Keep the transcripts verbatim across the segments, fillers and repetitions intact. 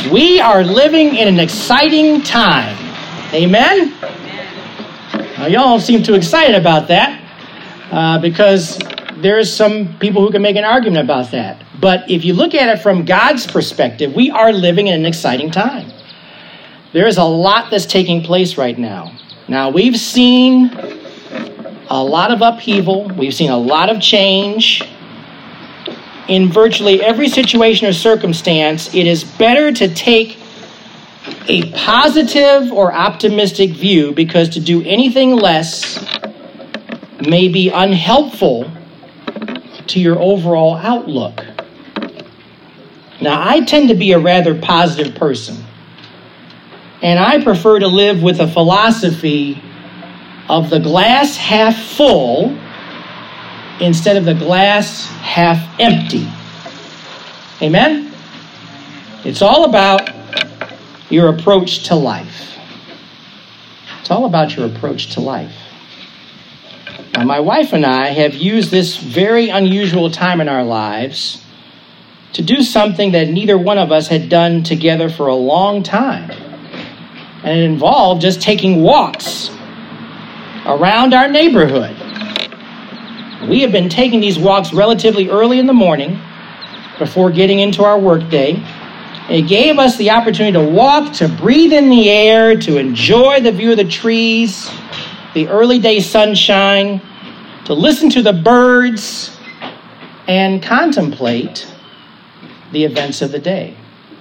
We are living in an exciting time. Amen? Now, y'all seem too excited about that uh, because there's some people who can make an argument about that. But if you look at it from God's perspective, we are living in an exciting time. There is a lot that's taking place right now. Now, we've seen a lot of upheaval. We've seen a lot of change. In virtually every situation or circumstance, it is better to take a positive or optimistic view, because to do anything less may be unhelpful to your overall outlook. Now, I tend to be a rather positive person, and I prefer to live with a philosophy of the glass half full instead of the glass half empty. Amen? It's all about your approach to life. It's all about your approach to life. Now, my wife and I have used this very unusual time in our lives to do something that neither one of us had done together for a long time. And it involved just taking walks around our neighborhood. We have been taking these walks relatively early in the morning before getting into our workday. It gave us the opportunity to walk, to breathe in the air, to enjoy the view of the trees, the early day sunshine, to listen to the birds, and contemplate the events of the day.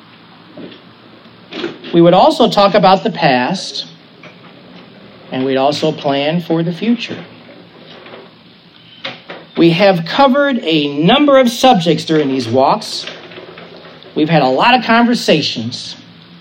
We would also talk about the past, and we'd also plan for the future. We have covered a number of subjects during these walks. We've had a lot of conversations.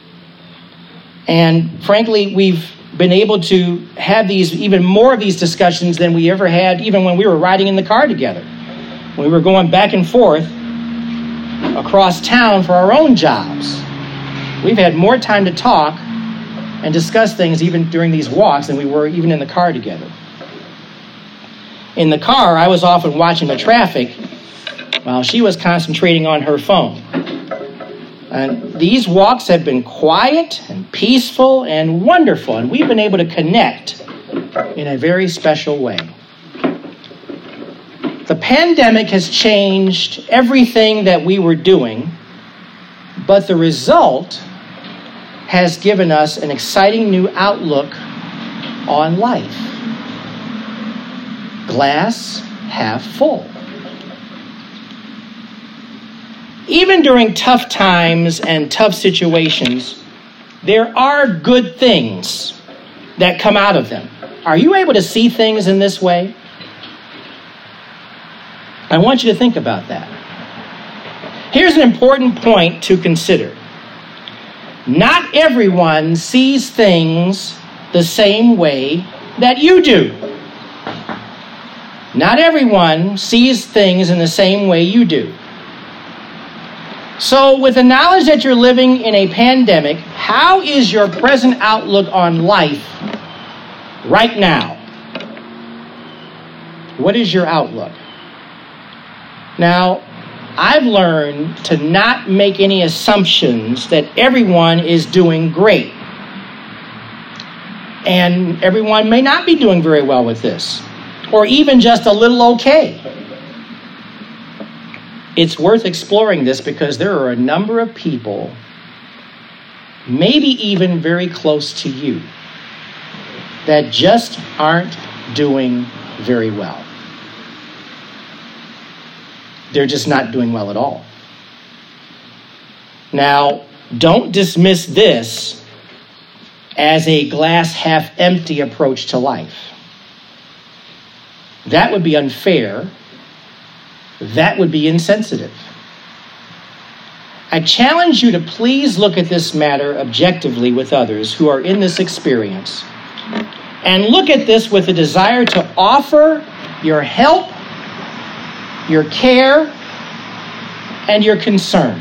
And frankly, we've been able to have these, even more of these discussions than we ever had, even when we were riding in the car together. We were going back and forth across town for our own jobs. We've had more time to talk and discuss things even during these walks than we were even in the car together. In the car, I was often watching the traffic while she was concentrating on her phone. And these walks have been quiet and peaceful and wonderful, and we've been able to connect in a very special way. The pandemic has changed everything that we were doing, but the result has given us an exciting new outlook on life. Glass half full. Even during tough times and tough situations, there are good things that come out of them. Are you able to see things in this way? I want you to think about that. Here's an important point to consider. Not everyone sees things the same way that you do. Not everyone sees things in the same way you do. So, with the knowledge that you're living in a pandemic, how is your present outlook on life right now? What is your outlook? Now, I've learned to not make any assumptions that everyone is doing great. And everyone may not be doing very well with this, or even just a little okay. It's worth exploring this because there are a number of people, maybe even very close to you, that just aren't doing very well. They're just not doing well at all. Now, don't dismiss this as a glass half empty approach to life. That would be unfair. That would be insensitive. I challenge you to please look at this matter objectively with others who are in this experience, and look at this with a desire to offer your help, your care, and your concern.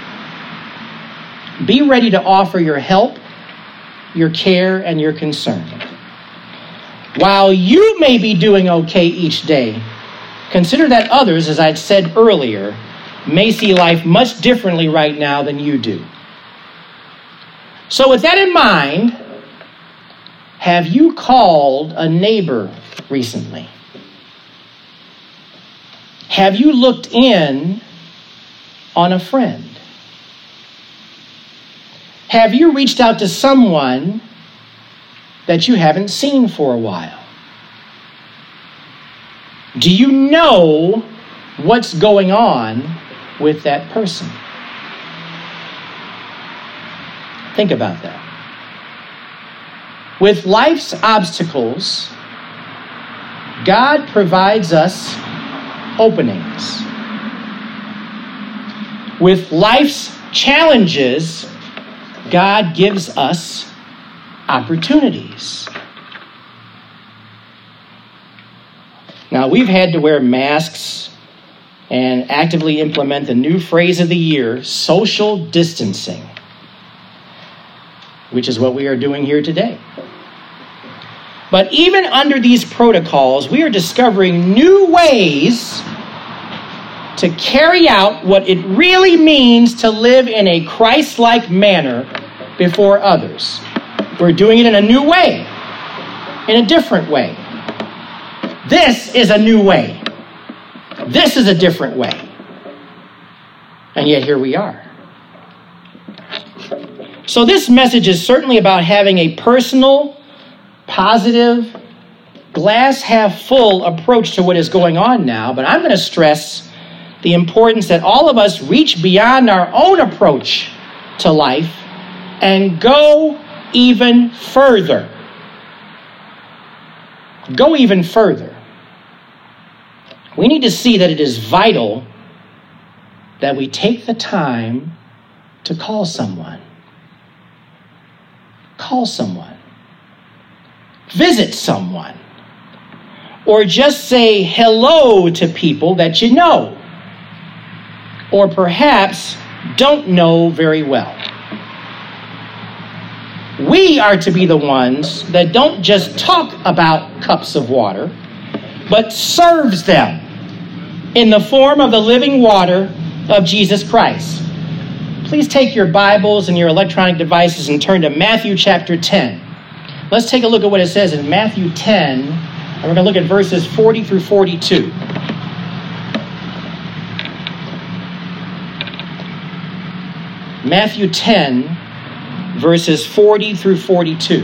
Be ready to offer your help, your care, and your concern. While you may be doing okay each day, consider that others, as I said earlier, may see life much differently right now than you do. So with that in mind, have you called a neighbor recently? Have you looked in on a friend? Have you reached out to someone that you haven't seen for a while? Do you know what's going on with that person? Think about that. With life's obstacles, God provides us openings. With life's challenges, God gives us opportunities. Now, we've had to wear masks and actively implement the new phrase of the year, social distancing, which is what we are doing here today. But even under these protocols, we are discovering new ways to carry out what it really means to live in a Christ-like manner before others. We're doing it in a new way, in a different way. This is a new way. This is a different way. And yet here we are. So this message is certainly about having a personal, positive, glass half full approach to what is going on now, but I'm going to stress the importance that all of us reach beyond our own approach to life and go even further. Go even further. We need to see that it is vital that we take the time to call someone. Call someone. Visit someone. Or just say hello to people that you know, or perhaps don't know very well. We are to be the ones that don't just talk about cups of water, but serves them in the form of the living water of Jesus Christ. Please take your Bibles and your electronic devices and turn to Matthew chapter ten. Let's take a look at what it says in Matthew ten, and we're going to look at verses forty through forty-two. Matthew ten, verses forty through forty-two.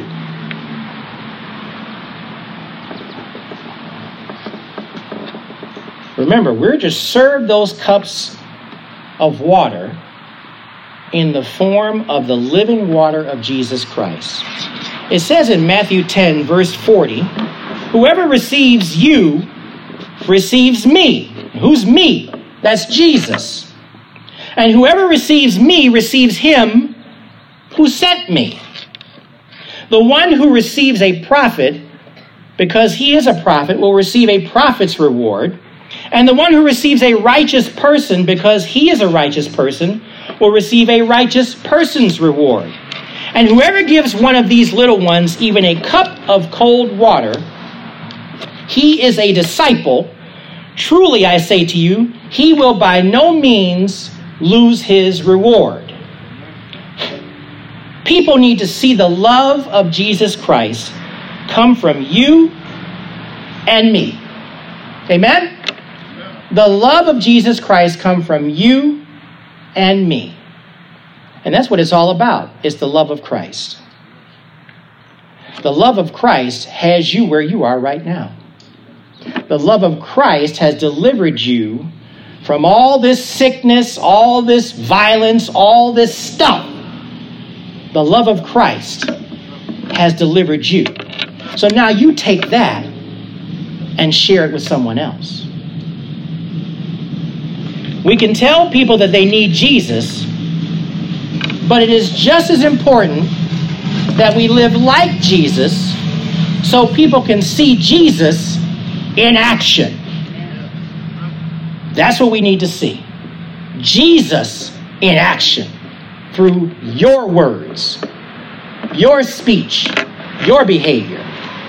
Remember, we're just served those cups of water in the form of the living water of Jesus Christ. It says in Matthew ten, verse forty, whoever receives you receives me. Who's me? That's Jesus. And whoever receives me receives him who sent me. The one who receives a prophet, because he is a prophet, will receive a prophet's reward. And the one who receives a righteous person, because he is a righteous person, will receive a righteous person's reward. And whoever gives one of these little ones even a cup of cold water, he is a disciple. Truly, I say to you, he will by no means lose his reward. People need to see the love of Jesus Christ come from you and me. Amen? The love of Jesus Christ come from you and me. And that's what it's all about. It's the love of Christ. The love of Christ has you where you are right now. The love of Christ has delivered you from all this sickness, all this violence, all this stuff. The love of Christ has delivered you. So now you take that and share it with someone else. We can tell people that they need Jesus, but it is just as important that we live like Jesus so people can see Jesus in action. That's what we need to see. Jesus in action through your words, your speech, your behavior.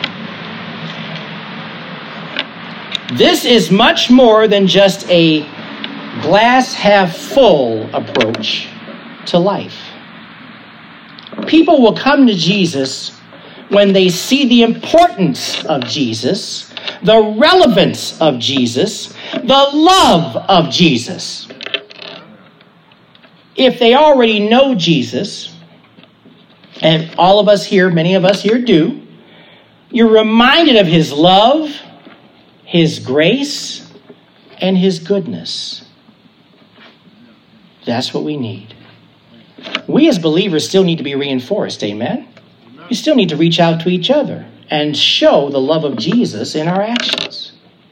This is much more than just a glass half full approach to life. People will come to Jesus when they see the importance of Jesus, the relevance of Jesus, the love of Jesus. If they already know Jesus, and all of us here, many of us here do, you're reminded of his love, his grace, and his goodness. That's what we need. We as believers still need to be reinforced, amen? We still need to reach out to each other and show the love of Jesus in our actions.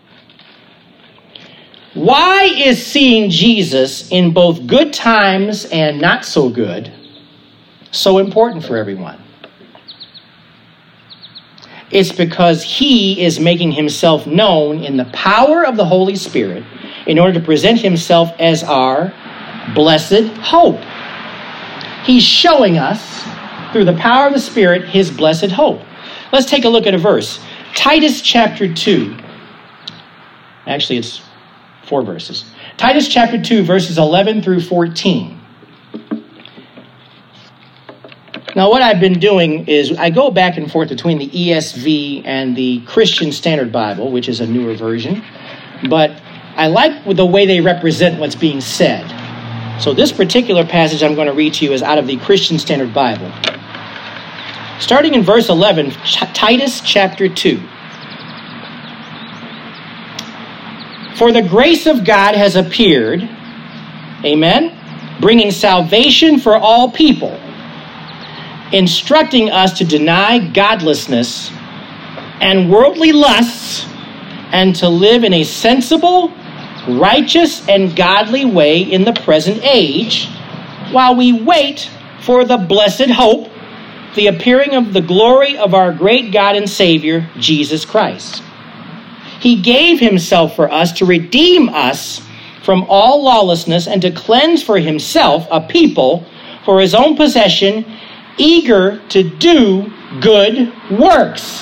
Why is seeing Jesus in both good times and not so good so important for everyone? It's because he is making himself known in the power of the Holy Spirit in order to present himself as our blessed hope. He's showing us through the power of the Spirit his blessed hope. Let's take a look at a verse. Titus chapter two. Actually, it's four verses. Titus chapter two, verses eleven through fourteen. Now, what I've been doing is I go back and forth between the E S V and the Christian Standard Bible, which is a newer version. But I like the way they represent what's being said. So this particular passage I'm going to read to you is out of the Christian Standard Bible. Starting in verse eleven, Titus chapter two. For the grace of God has appeared, amen, bringing salvation for all people, instructing us to deny godlessness and worldly lusts and to live in a sensible, righteous, and godly way in the present age, while we wait for the blessed hope, the appearing of the glory of our great God and Savior, Jesus Christ. He gave himself for us to redeem us from all lawlessness and to cleanse for himself a people for his own possession, eager to do good works.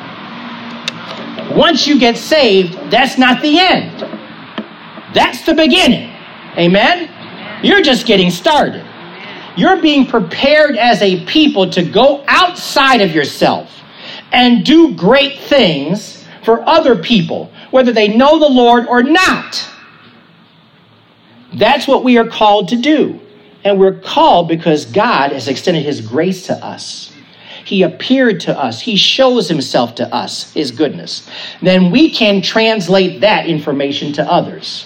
Once you get saved, that's not the end. That's the beginning. Amen? You're just getting started. You're being prepared as a people to go outside of yourself and do great things for other people, whether they know the Lord or not. That's what we are called to do. And we're called because God has extended his grace to us. He appeared to us. He shows himself to us, his goodness. Then we can translate that information to others.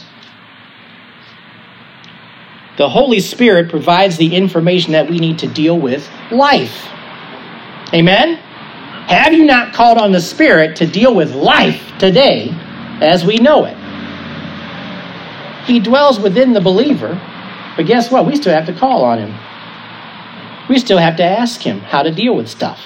The Holy Spirit provides the information that we need to deal with life. Amen? Have you not called on the Spirit to deal with life today as we know it? He dwells within the believer, but guess what? We still have to call on him. We still have to ask him how to deal with stuff.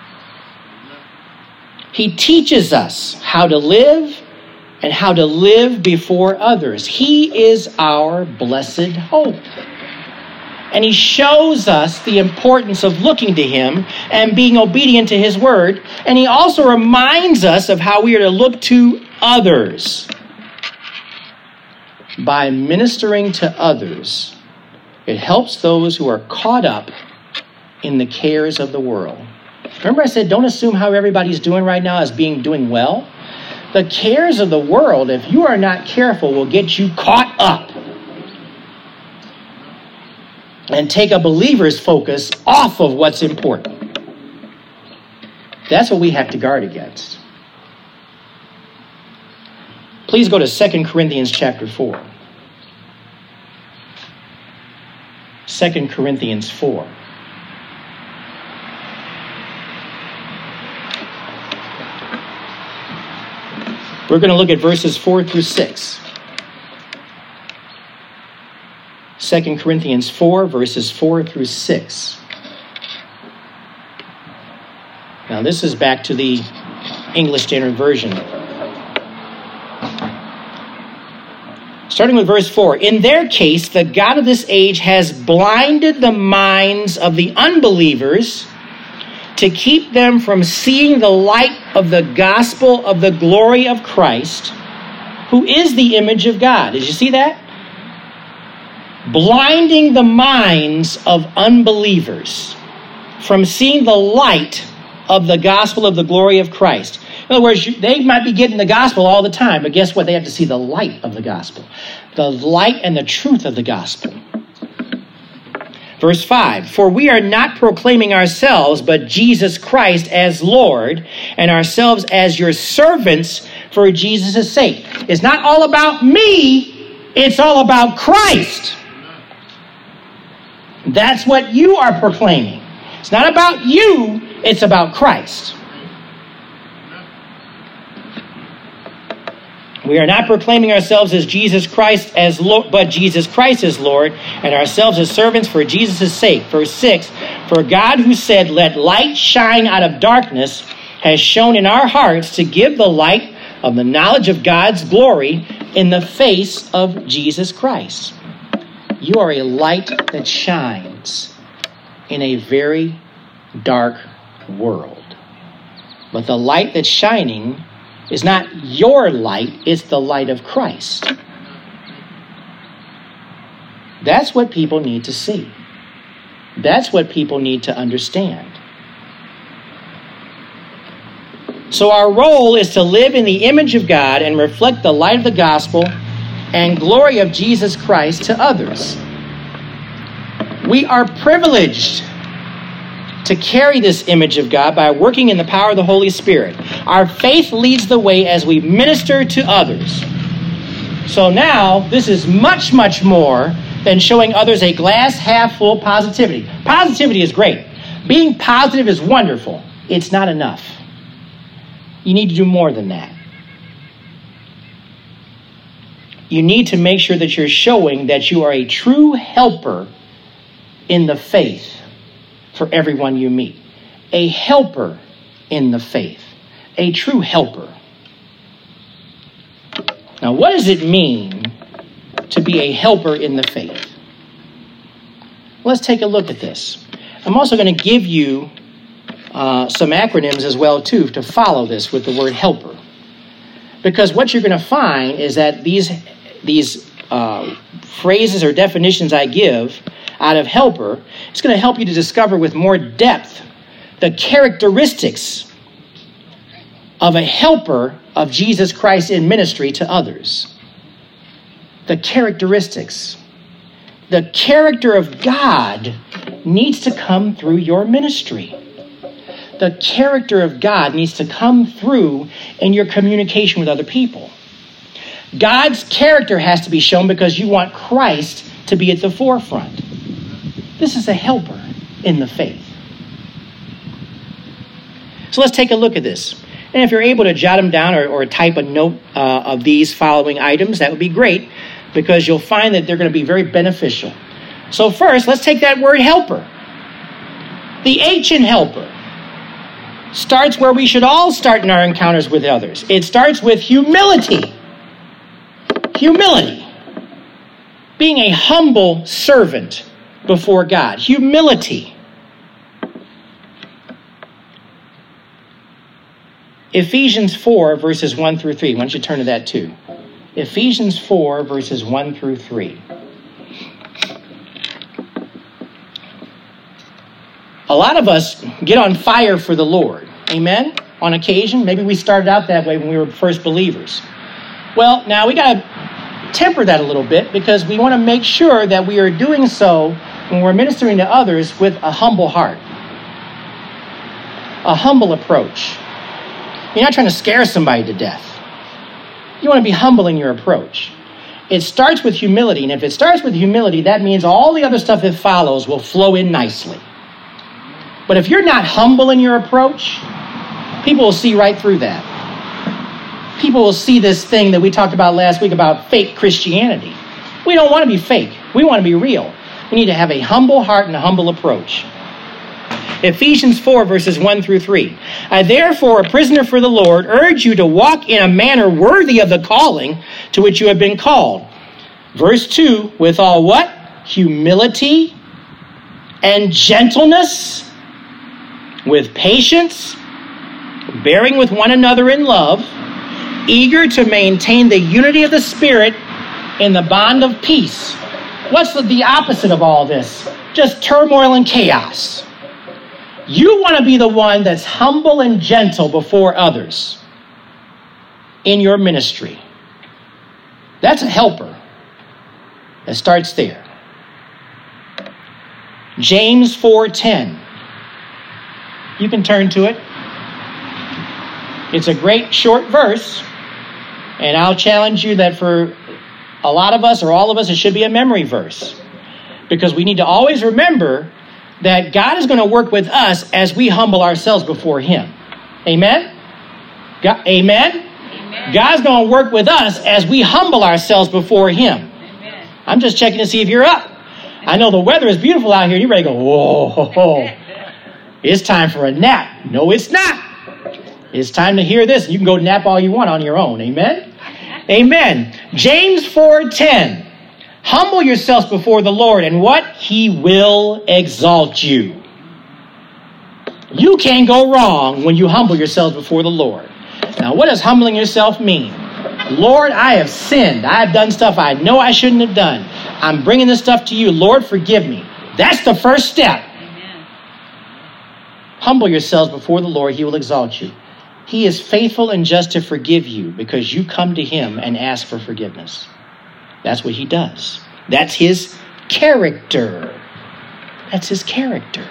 He teaches us how to live and how to live before others. He is our blessed hope. And he shows us the importance of looking to him and being obedient to his word. And he also reminds us of how we are to look to others. By ministering to others, it helps those who are caught up in the cares of the world. Remember I said, don't assume how everybody's doing right now as being doing well. The cares of the world, if you are not careful, will get you caught up and take a believer's focus off of what's important. That's what we have to guard against. Please go to Second Corinthians chapter four. Second Corinthians four. We're going to look at verses four through six. Second Corinthians four, verses four through six. Now, this is back to the English Standard Version. Starting with verse four. In their case, the God of this age has blinded the minds of the unbelievers to keep them from seeing the light of the gospel of the glory of Christ, who is the image of God. Did you see that? Blinding the minds of unbelievers. from seeing the light of the gospel of the glory of Christ. In other words, they might be getting the gospel all the time, but guess what? They have to see the light of the gospel, the light and the truth of the gospel. Verse five, for we are not proclaiming ourselves, but Jesus Christ as Lord, and ourselves as your servants for Jesus' sake. It's not all about me, it's all about Christ. That's what you are proclaiming. It's not about you, it's about Christ. We are not proclaiming ourselves as Jesus Christ as Lord, but Jesus Christ as Lord, and ourselves as servants for Jesus' sake. Verse six, for God who said, let light shine out of darkness, has shone in our hearts to give the light of the knowledge of God's glory in the face of Jesus Christ. You are a light that shines in a very dark world. But the light that's shining is not your light, it's the light of Christ. That's what people need to see. That's what people need to understand. So our role is to live in the image of God and reflect the light of the gospel and glory of Jesus Christ to others. We are privileged to carry this image of God by working in the power of the Holy Spirit. Our faith leads the way as we minister to others. So now, this is much, much more than showing others a glass half full positivity. Positivity is great. Being positive is wonderful. It's not enough. You need to do more than that. You need to make sure that you're showing that you are a true helper in the faith for everyone you meet. A helper in the faith. A true helper. Now, what does it mean to be a helper in the faith? Let's take a look at this. I'm also going to give you uh, some acronyms as well, too, to follow this with the word helper. Because what you're going to find is that these, these uh, phrases or definitions I give out of helper, it's going to help you to discover with more depth the characteristics of a helper of Jesus Christ in ministry to others. The characteristics. The character of God needs to come through your ministry. The character of God needs to come through in your communication with other people. God's character has to be shown because you want Christ to be at the forefront. This is a helper in the faith. So let's take a look at this. And if you're able to jot them down or, or type a note uh, of these following items, that would be great because you'll find that they're going to be very beneficial. So first, let's take that word helper. The H in helper starts where we should all start in our encounters with others. It starts with humility. Humility. Being a humble servant before God. Humility. Ephesians four, verses one through three. Why don't you turn to that too? Ephesians four, verses one through three. A lot of us get on fire for the Lord. Amen? On occasion. Maybe we started out that way when we were first believers. Well, now we got to temper that a little bit because we want to make sure that we are doing so when we're ministering to others with a humble heart. A humble approach. You're not trying to scare somebody to death. You want to be humble in your approach. It starts with humility, and if it starts with humility, that means all the other stuff that follows will flow in nicely. But if you're not humble in your approach, people will see right through that. People will see this thing that we talked about last week about fake Christianity. We don't want to be fake. We want to be real. We need to have a humble heart and a humble approach. Ephesians four, verses one through three. I therefore, a prisoner for the Lord, urge you to walk in a manner worthy of the calling to which you have been called. Verse two, with all what? Humility and gentleness, with patience, bearing with one another in love, eager to maintain the unity of the Spirit in the bond of peace. What's the opposite of all this? Just turmoil and chaos. You want to be the one that's humble and gentle before others in your ministry. That's a helper. It starts there. James four ten. You can turn to it. It's a great short verse, and I'll challenge you that for a lot of us or all of us, it should be a memory verse, because we need to always remember that God is going to work with us as we humble ourselves before Him. Amen? God, amen? Amen? God's going to work with us as we humble ourselves before Him. Amen. I'm just checking to see if you're up. I know the weather is beautiful out here. You're ready to go, whoa, ho, ho. It's time for a nap. No, it's not. It's time to hear this. You can go nap all you want on your own. Amen? Amen. James four ten. Humble yourselves before the Lord, and what? He will exalt you. You can't go wrong when you humble yourselves before the Lord. Now, what does humbling yourself mean? Lord, I have sinned. I have done stuff I know I shouldn't have done. I'm bringing this stuff to you. Lord, forgive me. That's the first step. Amen. Humble yourselves before the Lord. He will exalt you. He is faithful and just to forgive you because you come to Him and ask for forgiveness. That's what He does. That's His character. That's His character.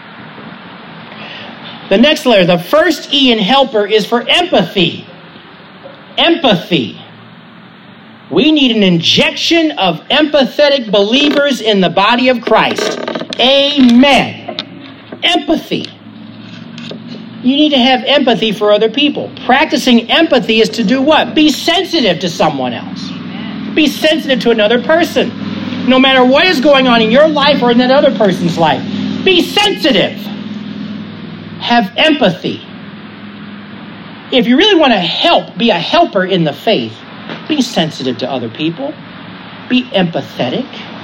The next letter, the first E in helper, is for empathy. Empathy. We need an injection of empathetic believers in the body of Christ. Amen. Empathy. You need to have empathy for other people. Practicing empathy is to do what? Be sensitive to someone else. Be sensitive to another person. No matter what is going on in your life or in that other person's life, be sensitive. Have empathy. If you really want to help, be a helper in the faith, be sensitive to other people. Be empathetic.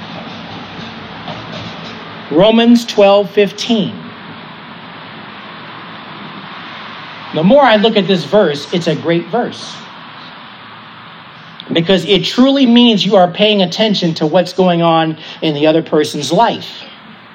Romans twelve fifteen. The more I look at this verse, it's a great verse. Because it truly means you are paying attention to what's going on in the other person's life.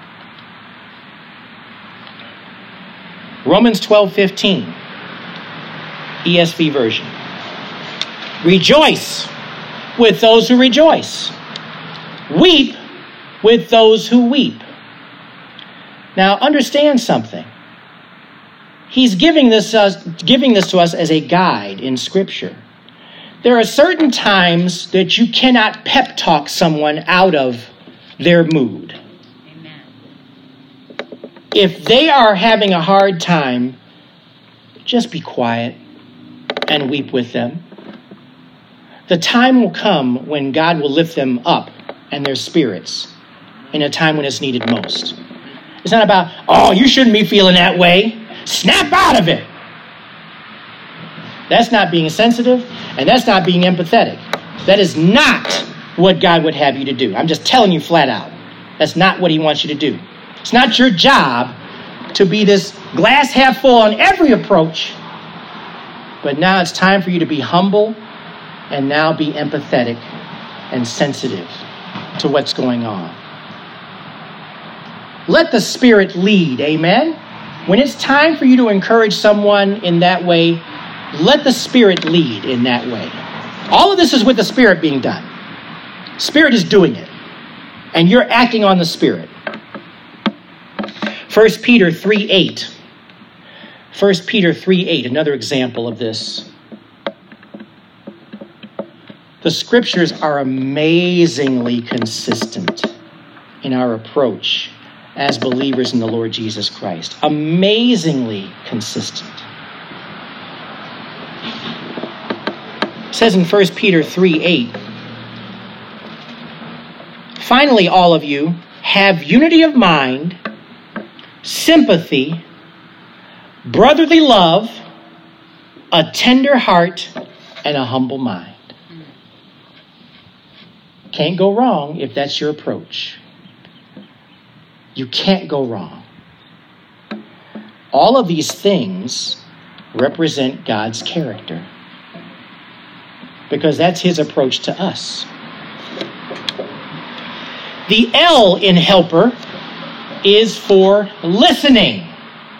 Romans twelve fifteen, E S V version. Rejoice with those who rejoice. Weep with those who weep. Now understand something. He's giving this, us, giving this to us as a guide in Scripture. There are certain times that you cannot pep talk someone out of their mood. Amen. If they are having a hard time, just be quiet and weep with them. The time will come when God will lift them up and their spirits in a time when it's needed most. It's not about, oh, you shouldn't be feeling that way. Snap out of it. That's not being sensitive, and that's not being empathetic. That is not what God would have you to do. I'm just telling you flat out. That's not what He wants you to do. It's not your job to be this glass half full on every approach. But now it's time for you to be humble and now be empathetic and sensitive to what's going on. Let the Spirit lead, amen? When it's time for you to encourage someone in that way, let the Spirit lead in that way. All of this is with the Spirit being done. Spirit is doing it. And you're acting on the Spirit. First Peter three eight. First Peter three eight, another example of this. The Scriptures are amazingly consistent in our approach as believers in the Lord Jesus Christ. Amazingly consistent. It says in First Peter three eight, finally, all of you, have unity of mind, sympathy, brotherly love, a tender heart, and a humble mind. Can't go wrong if that's your approach. You can't go wrong. All of these things represent God's character, because that's His approach to us. The L in helper is for listening.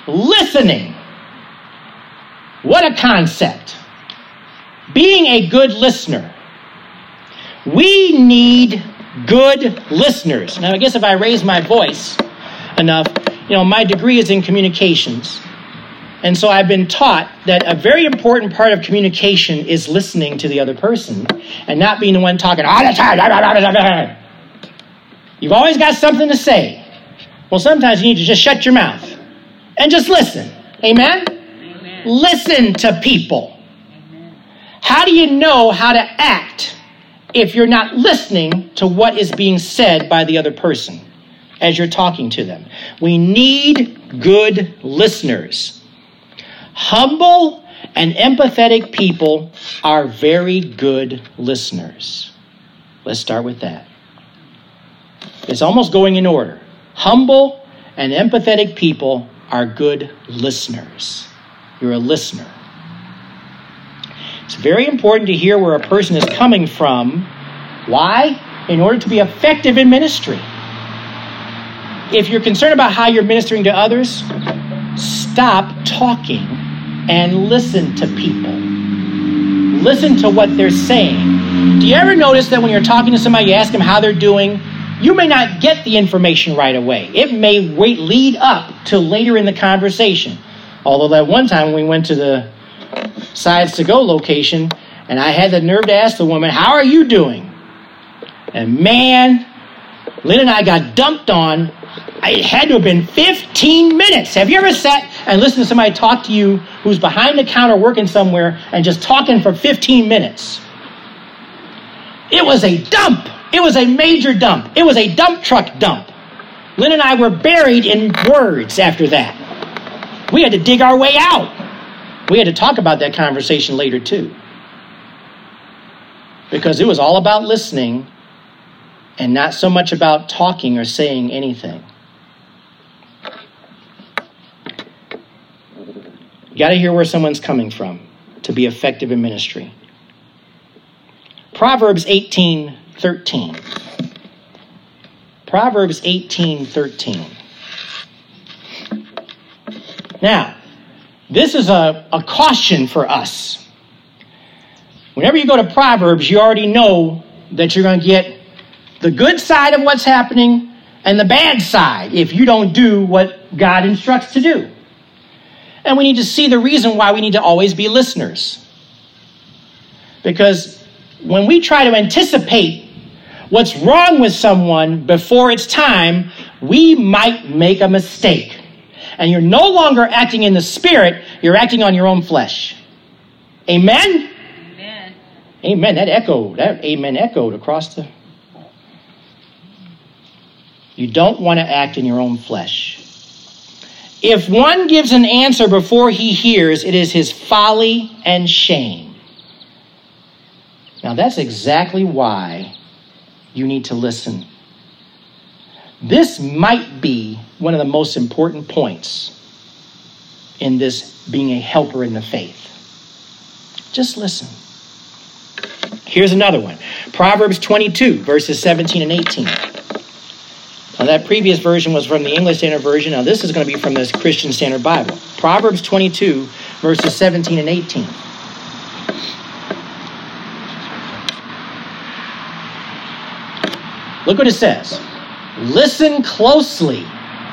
listening. What a concept. Being a good listener. We need good listeners. Now, I guess if I raise my voice enough, you know, my degree is in communications. And so I've been taught that a very important part of communication is listening to the other person and not being the one talking all the time. You've always got something to say. Well, sometimes you need to just shut your mouth and just listen. Amen? Amen. Listen to people. Amen. How do you know how to act if you're not listening to what is being said by the other person as you're talking to them? We need good listeners. Humble and empathetic people are very good listeners. Let's start with that. It's almost going in order. Humble and empathetic people are good listeners. You're a listener. It's very important to hear where a person is coming from. Why? In order to be effective in ministry. If you're concerned about how you're ministering to others, stop talking and listen to people. Listen to what they're saying. Do you ever notice that when you're talking to somebody, you ask them how they're doing? You may not get the information right away. It may wait, lead up to later in the conversation. Although that one time we went to the Sides to Go location, and I had the nerve to ask the woman, how are you doing? And man, Lynn and I got dumped on. It had to have been fifteen minutes. Have you ever sat and listened to somebody talk to you who's behind the counter working somewhere and just talking for fifteen minutes? It was a dump. It was a major dump. It was a dump truck dump. Lynn and I were buried in words after that. We had to dig our way out. We had to talk about that conversation later too. Because it was all about listening and not so much about talking or saying anything. You got to hear where someone's coming from to be effective in ministry. Proverbs eighteen thirteen. Proverbs eighteen thirteen. Now, this is a, a caution for us. Whenever you go to Proverbs, you already know that you're going to get the good side of what's happening and the bad side if you don't do what God instructs to do. And we need to see the reason why we need to always be listeners. Because when we try to anticipate what's wrong with someone before it's time, we might make a mistake. And you're no longer acting in the Spirit, you're acting on your own flesh. Amen? Amen. Amen. That echoed, that amen echoed across the... You don't want to act in your own flesh. If one gives an answer before he hears, it is his folly and shame. Now that's exactly why you need to listen. This might be one of the most important points in this being a helper in the faith. Just listen. Here's another one. Proverbs twenty-two, verses seventeen and eighteen. Now that previous version was from the English Standard Version. Now this is going to be from the Christian Standard Bible. Proverbs twenty-two, verses seventeen and eighteen. Look what it says. Listen closely.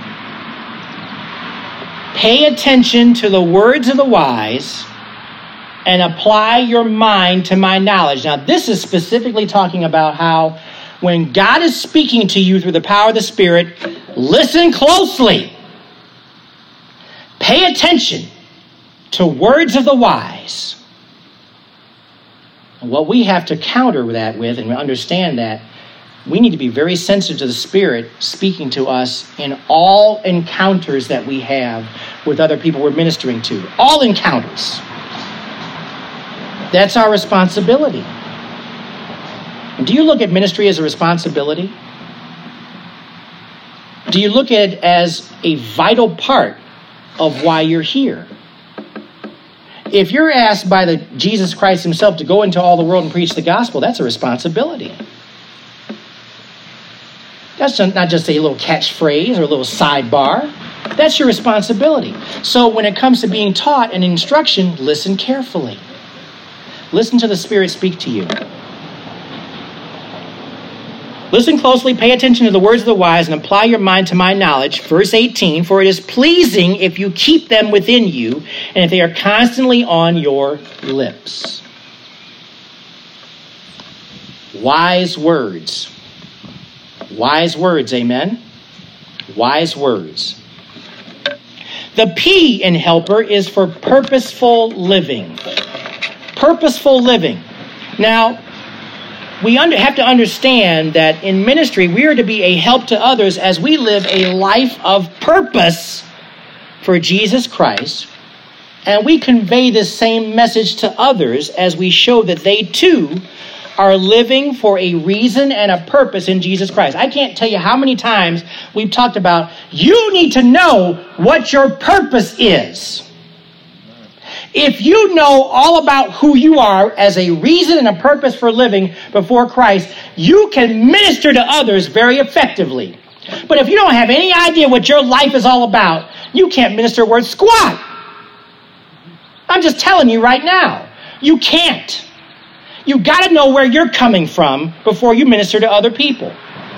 Pay attention to the words of the wise and apply your mind to my knowledge. Now, this is specifically talking about how when God is speaking to you through the power of the Spirit, listen closely. Pay attention to words of the wise. And what we have to counter that with and understand that we need to be very sensitive to the Spirit speaking to us in all encounters that we have with other people we're ministering to. All encounters. That's our responsibility. Do you look at ministry as a responsibility? Do you look at it as a vital part of why you're here? If you're asked by the Jesus Christ himself to go into all the world and preach the gospel, that's a responsibility. That's not just a little catchphrase or a little sidebar. That's your responsibility. So when it comes to being taught and instruction, listen carefully. Listen to the Spirit speak to you. Listen closely, pay attention to the words of the wise, and apply your mind to my knowledge. Verse eighteen, for it is pleasing if you keep them within you, and if they are constantly on your lips. Wise words. Wise words, amen? Wise words. The P in helper is for purposeful living. Purposeful living. Now, we under, have to understand that in ministry, we are to be a help to others as we live a life of purpose for Jesus Christ. And we convey this same message to others as we show that they too are living for a reason and a purpose in Jesus Christ. I can't tell you how many times we've talked about, you need to know what your purpose is. If you know all about who you are as a reason and a purpose for living before Christ, you can minister to others very effectively. But if you don't have any idea what your life is all about, you can't minister worth squat. I'm just telling you right now, you can't. You got to know where you're coming from before you minister to other people.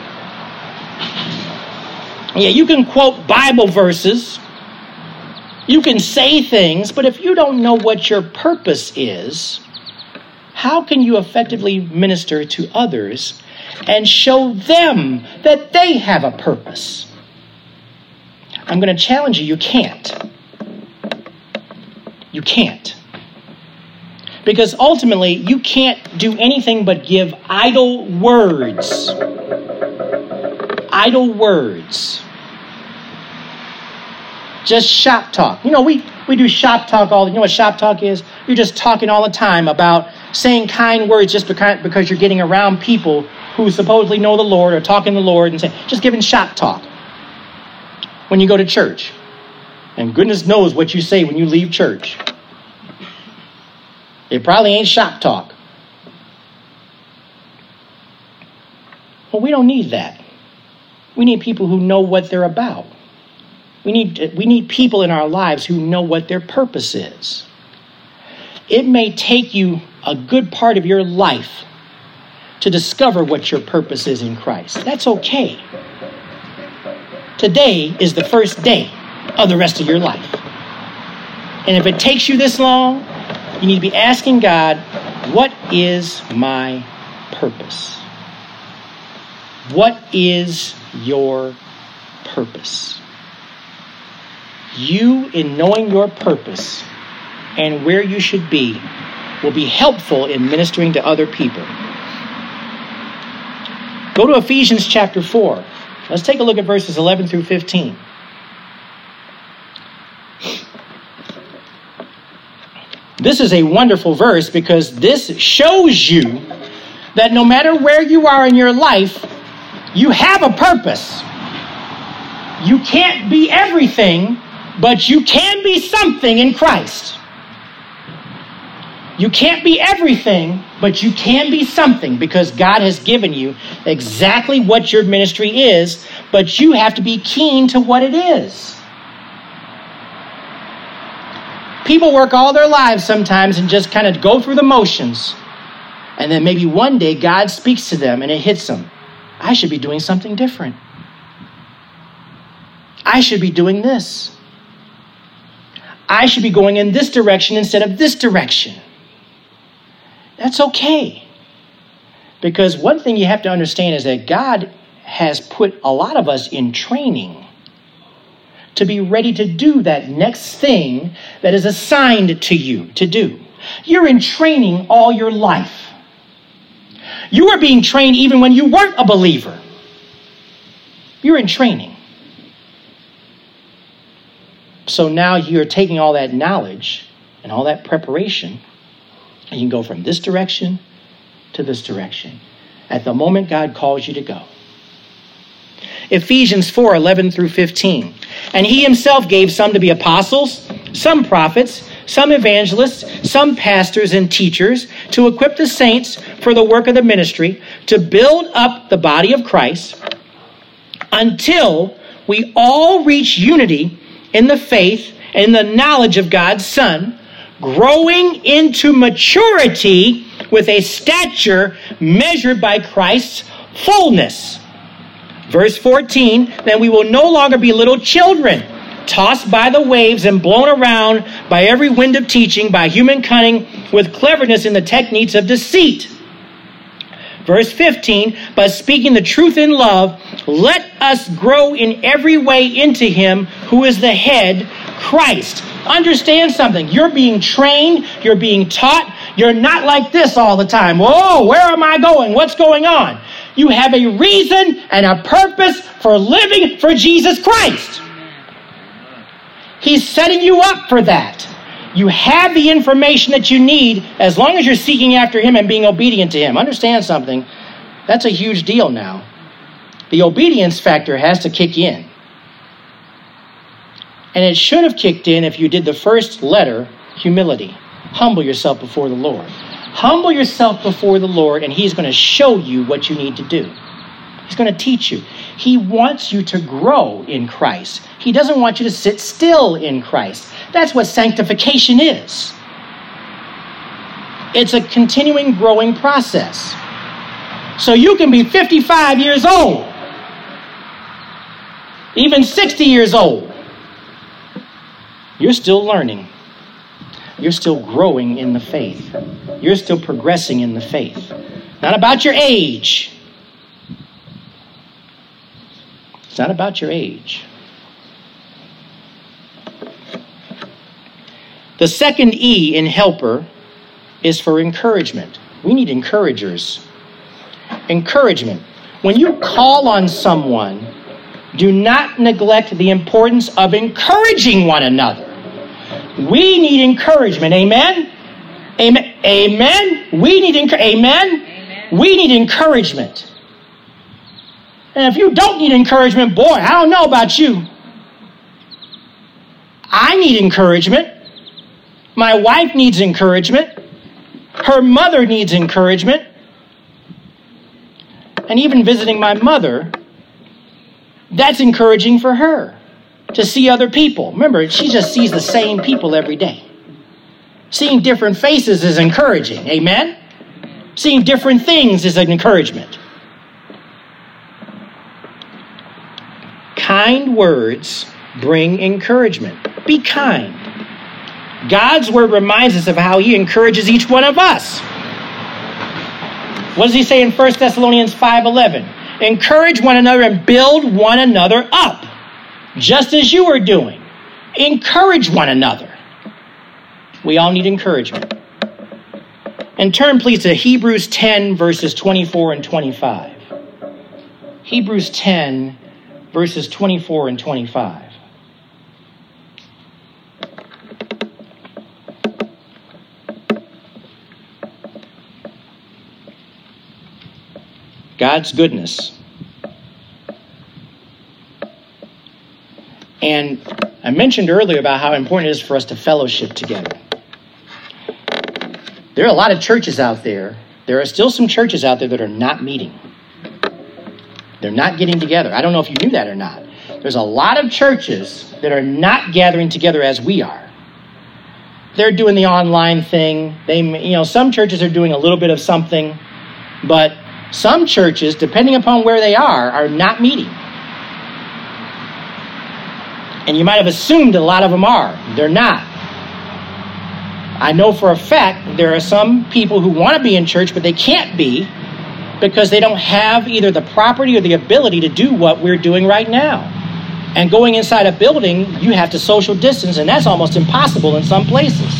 Yeah, you can quote Bible verses. You can say things, but if you don't know what your purpose is, how can you effectively minister to others and show them that they have a purpose? I'm going to challenge you, you can't. You can't. Because ultimately, you can't do anything but give idle words. Idle words. Just shop talk. You know, we, we do shop talk all the, you know what shop talk is? You're just talking all the time about saying kind words just because, because you're getting around people who supposedly know the Lord or talking to the Lord and say, just giving shop talk when you go to church. And goodness knows what you say when you leave church. It probably ain't shop talk. Well, we don't need that. We need people who know what they're about. We need, we need people in our lives who know what their purpose is. It may take you a good part of your life to discover what your purpose is in Christ. That's okay. Today is the first day of the rest of your life. And if it takes you this long, you need to be asking God, what is my purpose? What is your purpose? You, in knowing your purpose and where you should be, will be helpful in ministering to other people. Go to Ephesians chapter four. Let's take a look at verses eleven through fifteen. This is a wonderful verse because this shows you that no matter where you are in your life, you have a purpose. You can't be everything, but you can be something in Christ. You can't be everything, but you can be something because God has given you exactly what your ministry is, but you have to be keen to what it is. People work all their lives sometimes and just kind of go through the motions. And then maybe one day God speaks to them and it hits them. I should be doing something different. I should be doing this. I should be going in this direction instead of this direction. That's okay. Because one thing you have to understand is that God has put a lot of us in training to be ready to do that next thing that is assigned to you to do. You're in training all your life. You were being trained even when you weren't a believer. You're in training. So now you're taking all that knowledge and all that preparation, and you can go from this direction to this direction at the moment God calls you to go. Ephesians four, eleven through fifteen. And he himself gave some to be apostles, some prophets, some evangelists, some pastors and teachers, to equip the saints for the work of the ministry, to build up the body of Christ, until we all reach unity in the faith and the knowledge of God's Son, growing into maturity with a stature measured by Christ's fullness. Verse fourteen, then we will no longer be little children, tossed by the waves and blown around by every wind of teaching, by human cunning, with cleverness in the techniques of deceit. Verse fifteen, but speaking the truth in love, let us grow in every way into him who is the head, Christ. Understand something. You're being trained. You're being taught. You're not like this all the time. Whoa, where am I going? What's going on? You have a reason and a purpose for living for Jesus Christ. He's setting you up for that. You have the information that you need as long as you're seeking after him and being obedient to him. Understand something. That's a huge deal now. The obedience factor has to kick in. And it should have kicked in if you did the first letter, humility. Humble yourself before the Lord. Humble yourself before the Lord, and he's going to show you what you need to do. He's going to teach you. He wants you to grow in Christ. He doesn't want you to sit still in Christ. That's what sanctification is. It's a continuing growing process. So you can be fifty-five years old, even sixty years old. You're still learning. You're still growing in the faith. You're still progressing in the faith. Not about your age. It's not about your age. The second E in helper is for encouragement. We need encouragers. Encouragement. When you call on someone, do not neglect the importance of encouraging one another. We need encouragement. Amen? Amen. Amen. We need enc- Amen? Amen. We need encouragement. And if you don't need encouragement, boy, I don't know about you. I need encouragement. My wife needs encouragement. Her mother needs encouragement. And even visiting my mother, that's encouraging for her to see other people. Remember, she just sees the same people every day. Seeing different faces is encouraging. Amen? Seeing different things is an encouragement. Kind words bring encouragement. Be kind. God's word reminds us of how he encourages each one of us. What does he say in First Thessalonians five eleven? Encourage one another and build one another up, just as you are doing. Encourage one another. We all need encouragement. And turn, please, to Hebrews ten, verses twenty-four and twenty-five. Hebrews ten, verses twenty-four and twenty-five. God's goodness. And I mentioned earlier about how important it is for us to fellowship together. There are a lot of churches out there. There are still some churches out there that are not meeting. They're not getting together. I don't know if you knew that or not. There's a lot of churches that are not gathering together as we are. They're doing the online thing. They, you know, some churches are doing a little bit of something, but some churches, depending upon where they are, are not meeting. And you might have assumed a lot of them are. They're not. I know for a fact there are some people who want to be in church, but they can't be because they don't have either the property or the ability to do what we're doing right now. And going inside a building, you have to social distance, and that's almost impossible in some places.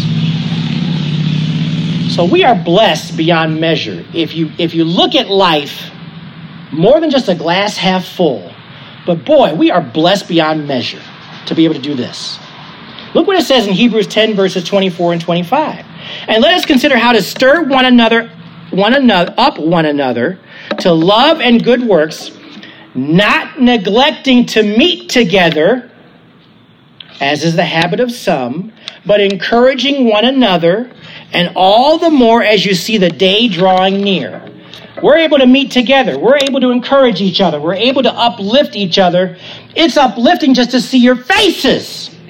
So we are blessed beyond measure. If you if you look at life more than just a glass half full, but boy, we are blessed beyond measure to be able to do this. Look what it says in Hebrews ten, verses twenty-four and twenty-five. And let us consider how to stir one another, one another up one another to love and good works, not neglecting to meet together, as is the habit of some, but encouraging one another, and all the more as you see the day drawing near. We're able to meet together. We're able to encourage each other. We're able to uplift each other. It's uplifting just to see your faces.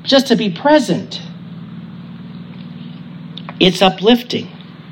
just to be present. It's uplifting.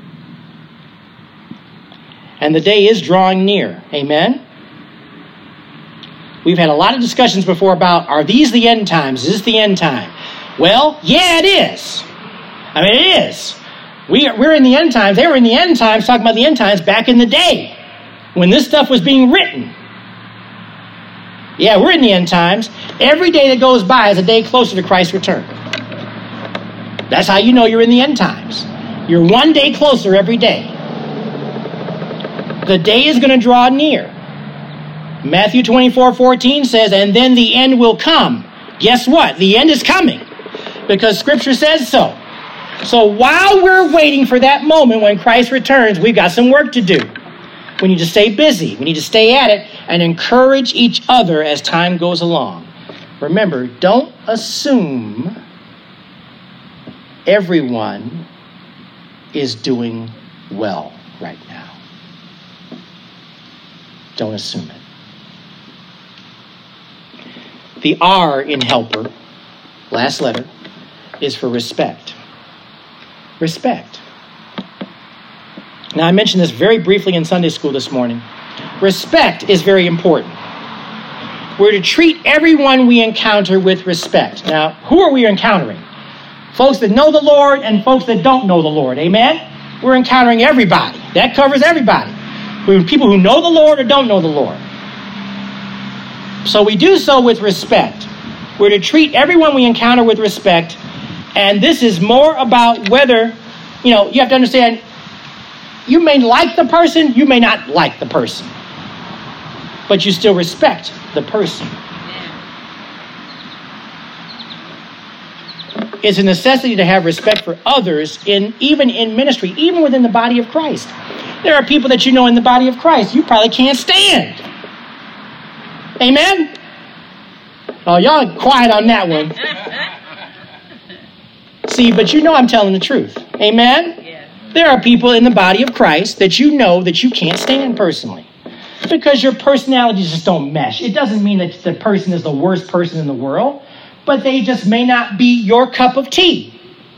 And the day is drawing near. Amen? We've had a lot of discussions before about, are these the end times? Is this the end time? Well, yeah, it is. I mean, it is. We are, we're in the end times. They were in the end times, talking about the end times back in the day when this stuff was being written. Yeah, we're in the end times. Every day that goes by is a day closer to Christ's return. That's how you know you're in the end times. You're one day closer every day. The day is going to draw near. Matthew twenty-four fourteen says, and then the end will come. Guess what? The end is coming because Scripture says so. So while we're waiting for that moment when Christ returns, we've got some work to do. We need to stay busy. We need to stay at it and encourage each other as time goes along. Remember, don't assume everyone is doing well right now. Don't assume it. The R in helper, last letter, is for respect. Respect. Now, I mentioned this very briefly in Sunday school this morning. Respect is very important. We're to treat everyone we encounter with respect. Now, who are we encountering? Folks that know the Lord and folks that don't know the Lord. Amen? We're encountering everybody. That covers everybody. People who know the Lord or don't know the Lord. So we do so with respect. We're to treat everyone we encounter with respect. And this is more about whether, you know, you have to understand, you may like the person, you may not like the person. But you still respect the person. It's a necessity to have respect for others, in even in ministry, even within the body of Christ. There are people that you know in the body of Christ you probably can't stand. Amen? Oh, y'all are quiet on that one. See, but you know I'm telling the truth. Amen? Yeah. There are people in the body of Christ that you know that you can't stand personally. Because your personalities just don't mesh. It doesn't mean that the person is the worst person in the world, but they just may not be your cup of tea.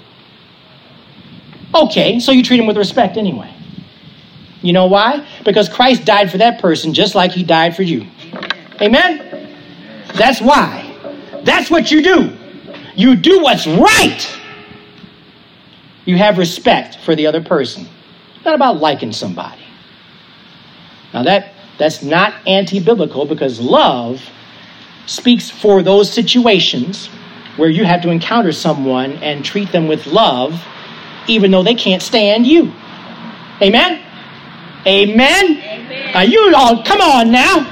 Okay, so you treat them with respect anyway. You know why? Because Christ died for that person just like he died for you. Amen? That's why. That's what you do. You do what's right. You have respect for the other person. It's not about liking somebody. Now that that's not anti-biblical, because love speaks for those situations where you have to encounter someone and treat them with love even though they can't stand you. Amen? Amen? Amen. Now you all, come on now.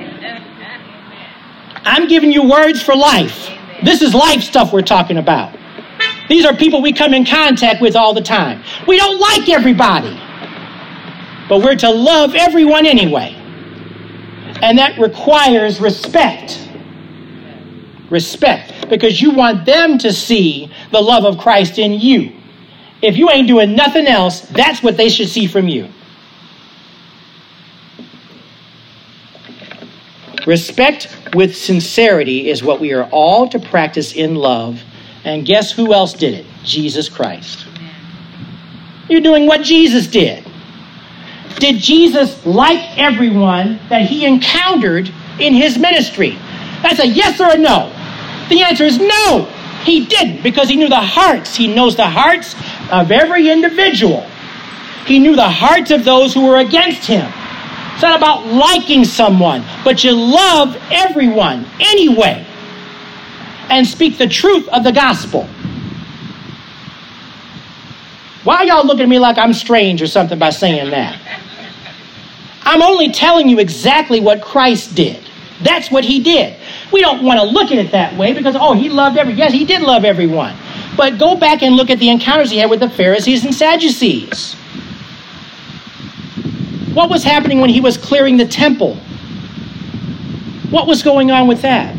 I'm giving you words for life. This is life stuff we're talking about. These are people we come in contact with all the time. We don't like everybody, but we're to love everyone anyway. And that requires respect. Respect. Because you want them to see the love of Christ in you. If you ain't doing nothing else, that's what they should see from you. Respect with sincerity is what we are all to practice in love. And guess who else did it? Jesus Christ. You're doing what Jesus did. Did Jesus like everyone that he encountered in his ministry? That's a yes or a no. The answer is no. He didn't, because he knew the hearts. He knows the hearts of every individual. He knew the hearts of those who were against him. It's not about liking someone, but you love everyone anyway and speak the truth of the gospel. Why are y'all looking at me like I'm strange or something by saying that? I'm only telling you exactly what Christ did. That's what he did. We don't want to look at it that way because, oh, he loved everyone. Yes, he did love everyone. But go back and look at the encounters he had with the Pharisees and Sadducees. What was happening when he was clearing the temple? What was going on with that?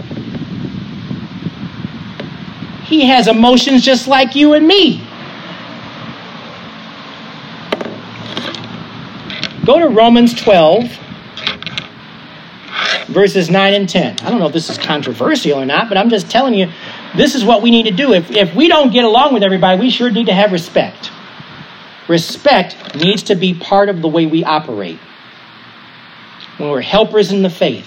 He has emotions just like you and me. Go to Romans twelve, verses nine and ten. I don't know if this is controversial or not, but I'm just telling you this is what we need to do. If, if we don't get along with everybody, we sure need to have respect. Respect needs to be part of the way we operate when we're helpers in the faith.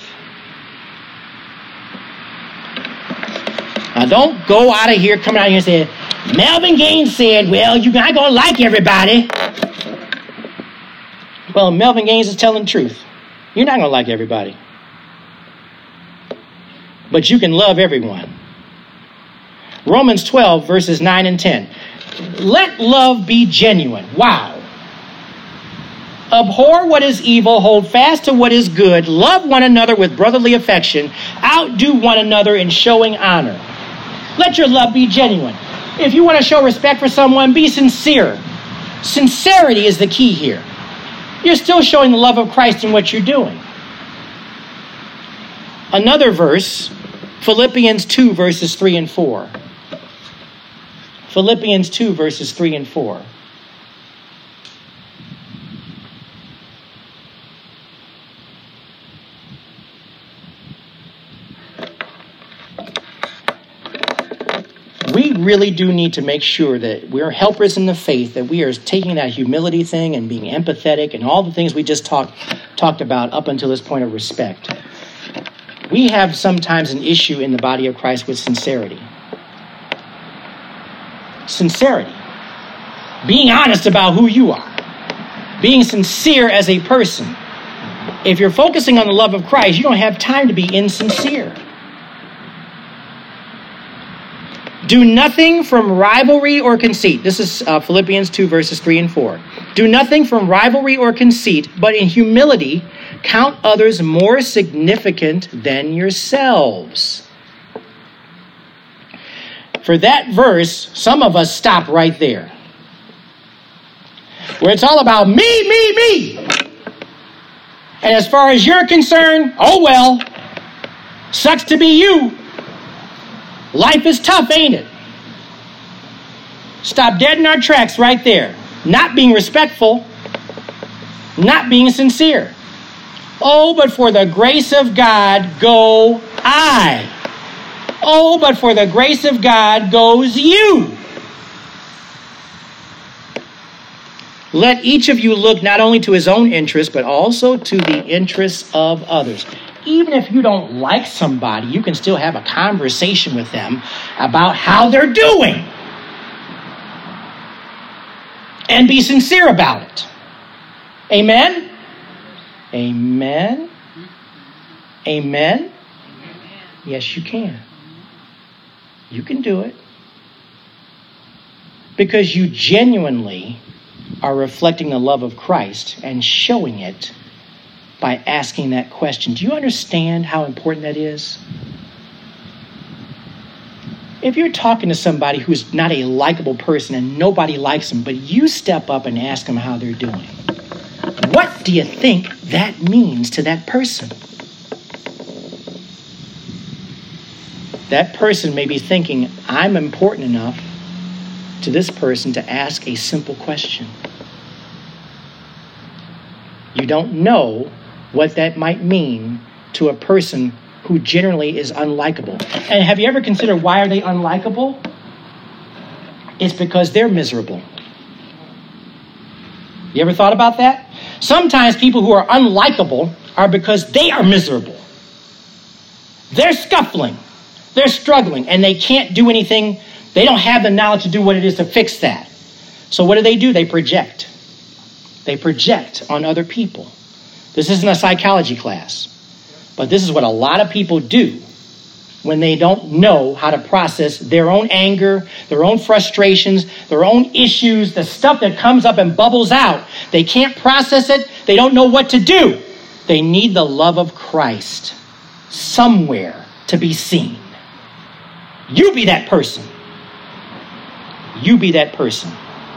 Now, don't go out of here, come out here and say, Melvin Gaines said, well, you're not going to like everybody. Well, Melvin Gaines is telling the truth. You're not going to like everybody. But you can love everyone. Romans twelve, verses nine and ten. Let love be genuine. Wow. Abhor what is evil, hold fast to what is good, love one another with brotherly affection, outdo one another in showing honor. Let your love be genuine. If you want to show respect for someone, be sincere. Sincerity is the key here. You're still showing the love of Christ in what you're doing. Another verse, Philippians two, verses three and four. Philippians two, verses three and four. We really do need to make sure that we're helpers in the faith, that we are taking that humility thing and being empathetic and all the things we just talked talked about up until this point of respect. We have sometimes an issue in the body of Christ with sincerity. Sincerity. Being honest about who you are. Being sincere as a person. If you're focusing on the love of Christ, you don't have time to be insincere. Do nothing from rivalry or conceit. This is uh, Philippians two, verses three and four. Do nothing from rivalry or conceit, but in humility count others more significant than yourselves. For that verse, some of us stop right there. Where it's all about me, me, me. And as far as you're concerned, oh well, sucks to be you. Life is tough, ain't it? Stop dead in our tracks right there. Not being respectful, not being sincere. Oh, but for the grace of God go I. Oh, but for the grace of God goes you. Let each of you look not only to his own interests, but also to the interests of others. Even if you don't like somebody, you can still have a conversation with them about how they're doing. And be sincere about it. Amen? Amen? Amen? Yes, you can. You can do it. Because you genuinely are reflecting the love of Christ and showing it by asking that question. Do you understand how important that is? If you're talking to somebody who's not a likable person and nobody likes them, but you step up and ask them how they're doing, what do you think that means to that person? That person may be thinking, I'm important enough to this person to ask a simple question. You don't know what that might mean to a person who generally is unlikable. And have you ever considered why are they unlikable? It's because they're miserable. You ever thought about that? Sometimes people who are unlikable are because they are miserable. They're scuffling. They're struggling, and they can't do anything. They don't have the knowledge to do what it is to fix that. So what do they do? They project. They project on other people. This isn't a psychology class, but this is what a lot of people do when they don't know how to process their own anger, their own frustrations, their own issues, the stuff that comes up and bubbles out. They can't process it. They don't know what to do. They need the love of Christ somewhere to be seen. You be that person. You be that person.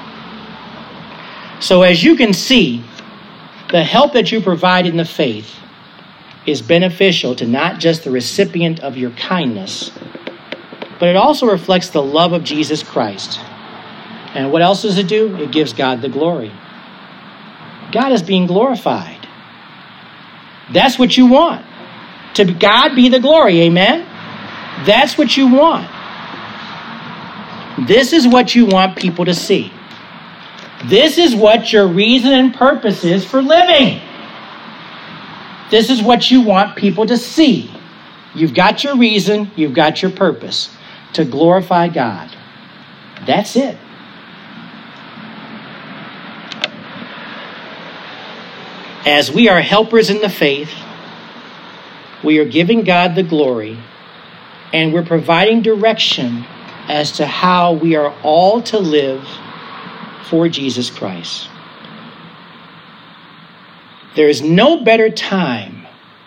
So as you can see, the help that you provide in the faith is beneficial to not just the recipient of your kindness, but it also reflects the love of Jesus Christ. And what else does it do? It gives God the glory. God is being glorified. That's what you want. To God be the glory, amen? That's what you want. This is what you want people to see. This is what your reason and purpose is for living. This is what you want people to see. You've got your reason, you've got your purpose to glorify God. That's it. As we are helpers in the faith, we are giving God the glory, and we're providing direction as to how we are all to live for Jesus Christ. There is no better time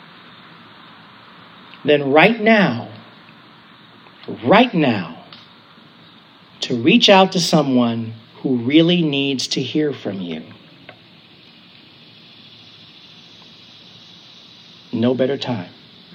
than right now, right now, to reach out to someone who really needs to hear from you. No better time.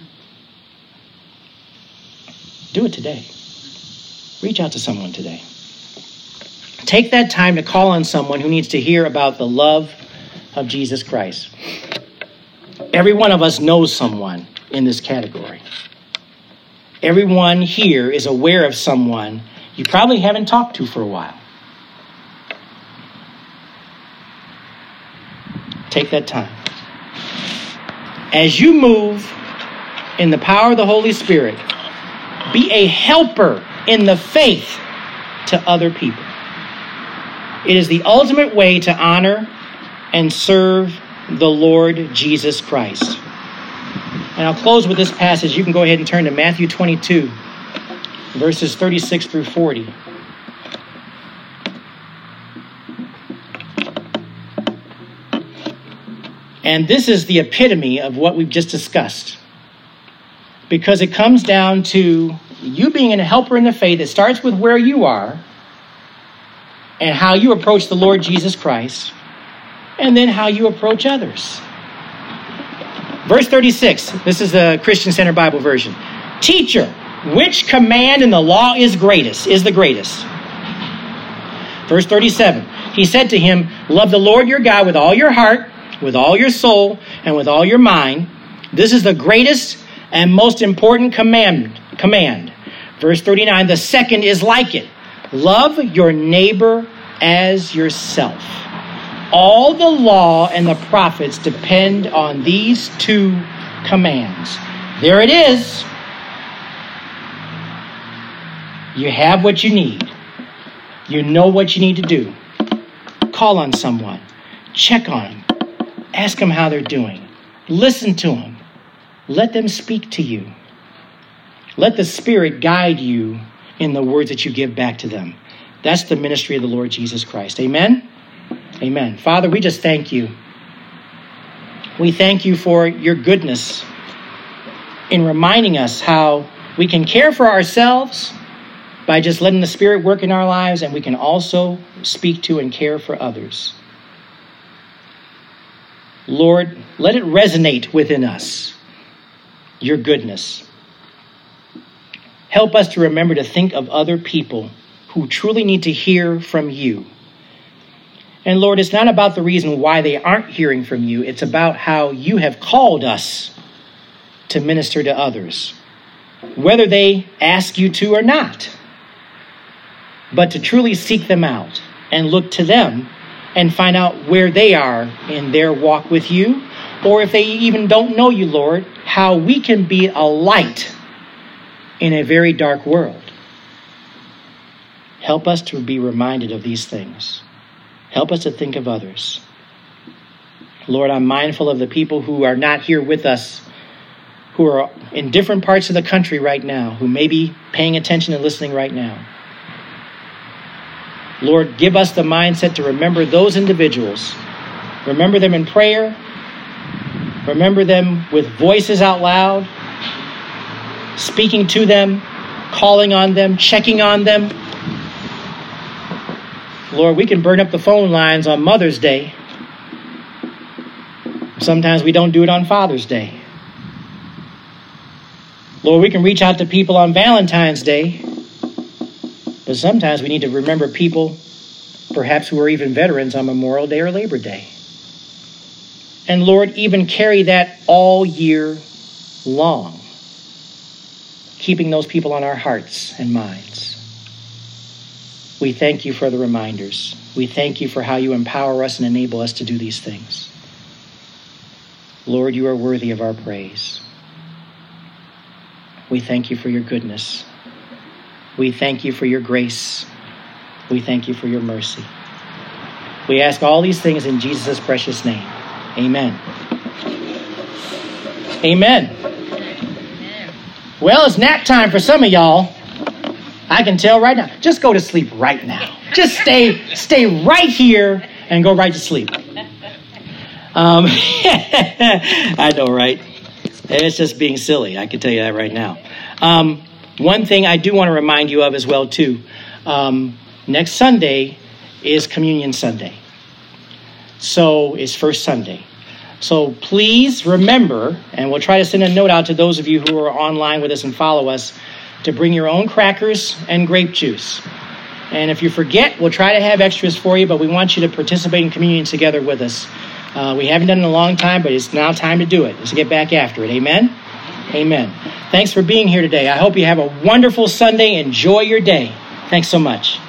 Do it today. Reach out to someone today. Take that time to call on someone who needs to hear about the love of Jesus Christ. Every one of us knows someone in this category. Everyone here is aware of someone you probably haven't talked to for a while. Take that time. As you move in the power of the Holy Spirit, be a helper in the faith to other people. It is the ultimate way to honor and serve the Lord Jesus Christ. And I'll close with this passage. You can go ahead and turn to Matthew twenty-two, verses thirty-six through forty. And this is the epitome of what we've just discussed. Because it comes down to you being a helper in the faith. It starts with where you are and how you approach the Lord Jesus Christ, and then how you approach others. Verse thirty-six, this is the Christian Center Bible version. Teacher, which command in the law is greatest, is the greatest? Verse thirty-seven, he said to him, love the Lord your God with all your heart, with all your soul, and with all your mind. This is the greatest and most important command. command. Verse thirty-nine, the second is like it. Love your neighbor as yourself. All the law and the prophets depend on these two commands. There it is. You have what you need. You know what you need to do. Call on someone. Check on them. Ask them how they're doing. Listen to them. Let them speak to you. Let the Spirit guide you in the words that you give back to them. That's the ministry of the Lord Jesus Christ. Amen? Amen. Father, we just thank you. We thank you for your goodness in reminding us how we can care for ourselves by just letting the Spirit work in our lives, and we can also speak to and care for others. Lord, let it resonate within us, your goodness. Help us to remember to think of other people who truly need to hear from you. And Lord, it's not about the reason why they aren't hearing from you. It's about how you have called us to minister to others, whether they ask you to or not. But to truly seek them out and look to them and find out where they are in their walk with you, or if they even don't know you, Lord, how we can be a light in a very dark world. Help us to be reminded of these things. Help us to think of others. Lord, I'm mindful of the people who are not here with us, who are in different parts of the country right now, who may be paying attention and listening right now. Lord, give us the mindset to remember those individuals. Remember them in prayer. Remember them with voices out loud, speaking to them, calling on them, checking on them. Lord, we can burn up the phone lines on Mother's Day. Sometimes we don't do it on Father's Day. Lord, we can reach out to people on Valentine's Day. But sometimes we need to remember people, perhaps who are even veterans, on Memorial Day or Labor Day. And Lord, even carry that all year long, keeping those people on our hearts and minds. We thank you for the reminders. We thank you for how you empower us and enable us to do these things. Lord, you are worthy of our praise. We thank you for your goodness. We thank you for your grace. We thank you for your mercy. We ask all these things in Jesus' precious name. Amen. Amen. Well, it's nap time for some of y'all. I can tell right now. Just go to sleep right now. Just stay, stay right here and go right to sleep. Um, I know, right? It's just being silly. I can tell you that right now. Um, one thing I do want to remind you of as well, too. Um, next Sunday is Communion Sunday. So it's First Sunday. So please remember, and we'll try to send a note out to those of you who are online with us and follow us, to bring your own crackers and grape juice. And if you forget, we'll try to have extras for you, but we want you to participate in communion together with us. Uh, we haven't done it in a long time, but it's now time to do it. Let's get back after it. Amen? Amen. Thanks for being here today. I hope you have a wonderful Sunday. Enjoy your day. Thanks so much.